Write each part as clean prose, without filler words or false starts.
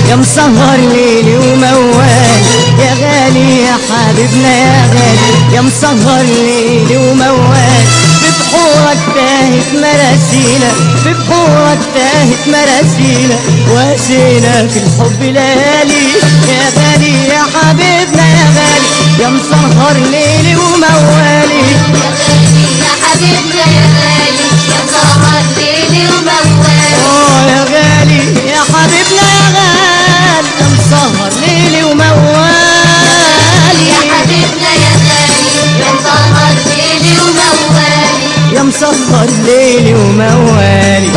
يا مسهر ليلي وموال يا غالي يا حبيبنا يا غالي يا مسهر ليلي وموال في بحورك تاهت مراسينا في بحورك تاهت مراسينا واسينا في الحب ليالي يا غالي يا حبيبنا يا غالي يا مسهر ليلي وموالي يا غالي يا حبيبنا يا غالي يا مسهر ليلي وموالي يا غالي يا حبيبنا يا غالي يا مسهر ليلي وموالي يا حبيبنا يا غالي يا مسهر ليلي وموالي يا مسهر ليلي وموالي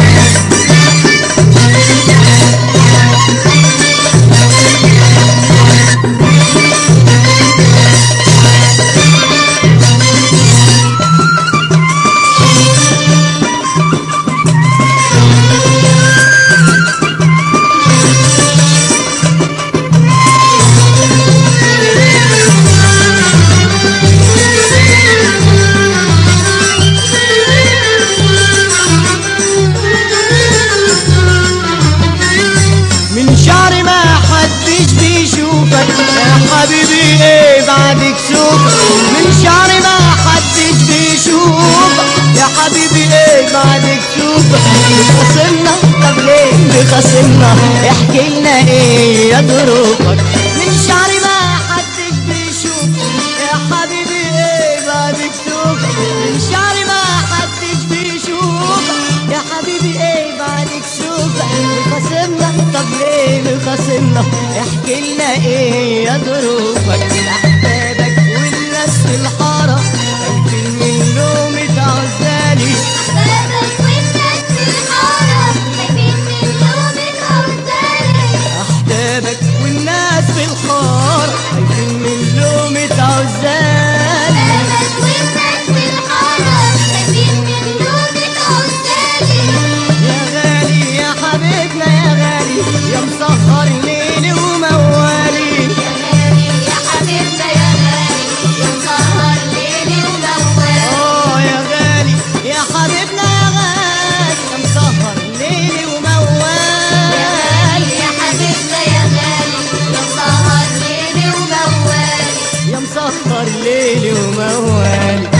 حبيبي ايه بعدك شوفك من شعري ما حدش بيشوفك يا حبيبي ايه بعدك شوفك خصمنا طب ليه خصمنا احكي لنا ايه يا ظروفك من شعري ما حدش بيشوفك يا حبيبي ايه بعدك شوفك من شعري ما حدش بيشوفك يا حبيبي ايه بعدك شوفك خصمنا طب ليه خصمنا احكي لنا ايه يا ظروفك احبابك والناس في الحاره خايفين من لومة عزالي احبابك والناس في الحاره خايفين من لومة عزالي احبابك والناس في الحاره خايفين من لومة عزالي احبابك والناس في الحاره خايفين من لومة عزالي يا غالي يا حبيبنا يا غالي يا مسهر ليلي وموالي يا غالي يا حبيبنا يا غالي يا مسهر ليلي وموالي يا غالي يا حبيبنا يا غالي يا مسهر ليلي وموالي يا غالي يا حبيبنا يا غالي يا مسهر ليلي وموالي يا مسهر ليلي وموالي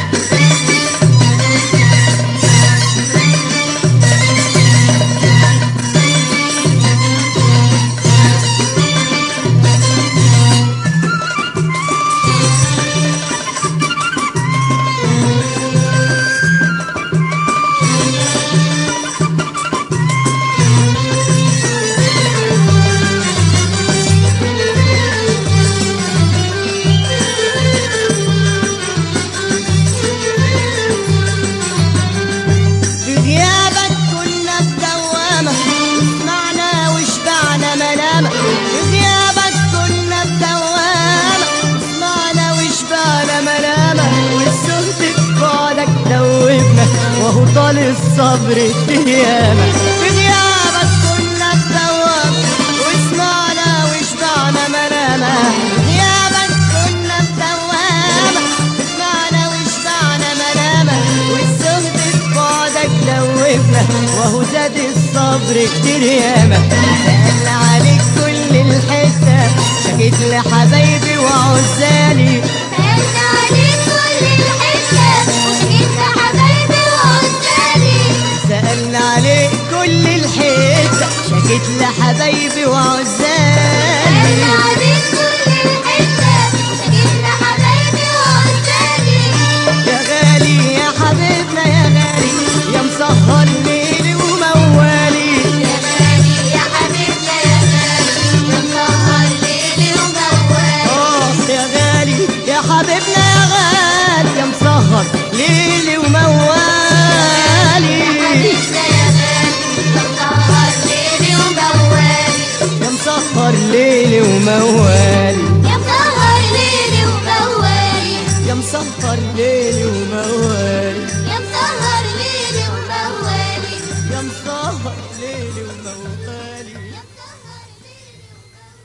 وهو طال الصبر الديامة في غيابك كنا بدوام وسمعنا وشبعنا منامة غيابك كنا بدوام وسمعنا وشبعنا منامة والزهد في بعدك دوبنا وهو زاد الصبر كتير ياما سأل عليك كل الحتة شكيت لحبايبي وعزالي سألت عليك كل الحتة وشكيت لحبايبي وعزالي سألنا عليك كل الحتة شكيت لحبايبي وعزالي